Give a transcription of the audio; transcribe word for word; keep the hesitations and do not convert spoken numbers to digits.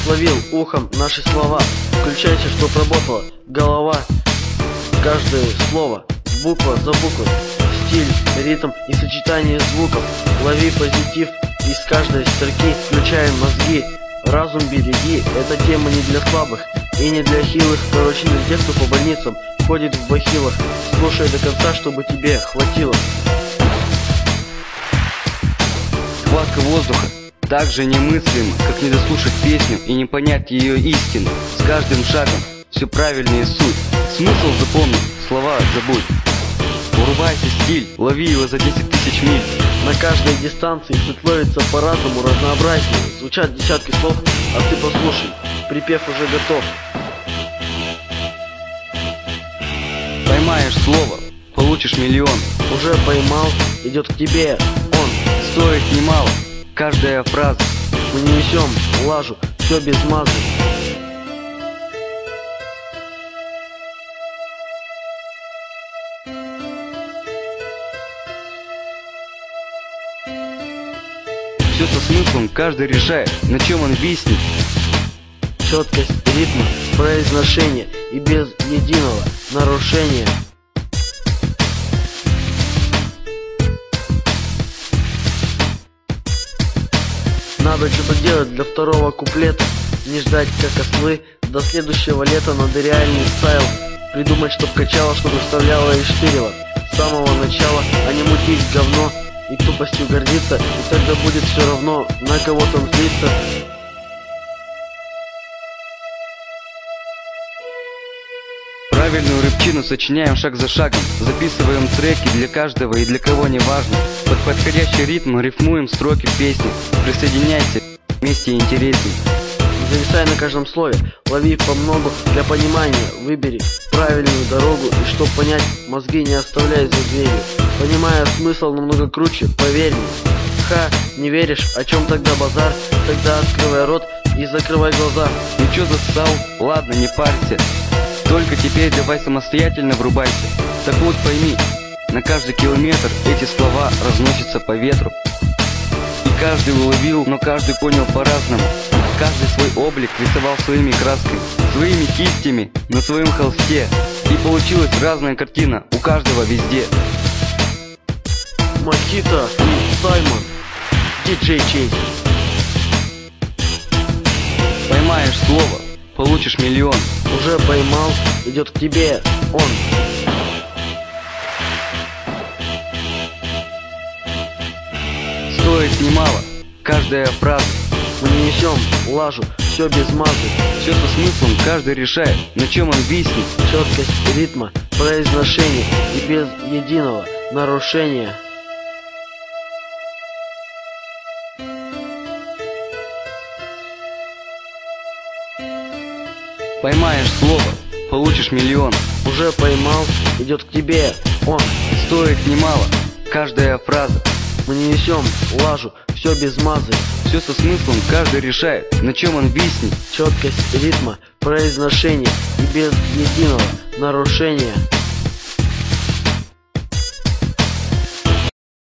словил ухом наши слова. Включайся, чтоб работала голова. Каждое слово, буква за буквой, стиль, ритм и сочетание звуков. Лови позитив из каждой строки, включаем мозги. Разум береги, эта тема не для слабых и не для хилых. Короче, не для тех, кто по больницам ходит в бахилах. Слушай до конца, чтобы тебе хватило. Хватка воздуха так же немыслима, как не дослушать песню и не понять ее истину. С каждым шагом все правильнее суть. Смысл запомни, слова забудь. Урывайся стиль, лови его за десять тысяч миль. На каждой дистанции суть ловится по-разному, разнообразнее. Звучат десятки слов, а ты послушай, припев уже готов. Поймаешь слово, получишь миллион. Уже поймал, идет к тебе он. Стоит немало каждая фраза. Мы не несем лажу, все без мазы. Все со смыслом, каждый решает, на чем он виснет. Четкость ритма, произношения и без единого нарушения. Надо что-то делать для второго куплета. Не ждать как ослы до следующего лета. Надо реальный стайл придумать, чтоб качало, чтобы вставляло и штырило с самого начала, а не мутить говно и тупостью гордиться. И тогда будет все равно, на кого там злиться. Правильную рыбчину сочиняем шаг за шагом. Записываем треки для каждого и для кого не важно. Под подходящий ритм рифмуем строки песни. Присоединяйся, вместе интересней. Зависай на каждом слове, лови по многу для понимания. Выбери правильную дорогу, и чтоб понять, мозги не оставляй за дверью. Понимая смысл намного круче, поверь мне. Ха, не веришь, о чем тогда базар? Тогда открывай рот и закрывай глаза. Ну чё зассал? Ладно, не парься. Только теперь давай самостоятельно врубайся. Так вот пойми, на каждый километр эти слова разносятся по ветру. И каждый уловил, но каждый понял по-разному. Каждый свой облик рисовал своими красками, своими кистями на своем холсте. И получилась разная картина у каждого везде. Мохито и Саймон, диджей Чейз. Поймаешь слово, получишь миллион. Уже поймал, идет к тебе он. Стоит немало каждая фраза. Мы не несем лажу, все без мазы. Все со смыслом, каждый решает, на чем он виснет. Четкость ритма, произношения и без единого нарушения. Поймаешь слово, получишь миллион. Уже поймал, идет к тебе он. Стоит немало каждая фраза. Мы не несем лажу, все без мазы. Все со смыслом, каждый решает, на чем он виснет. Четкость ритма, произношения и без единого нарушения.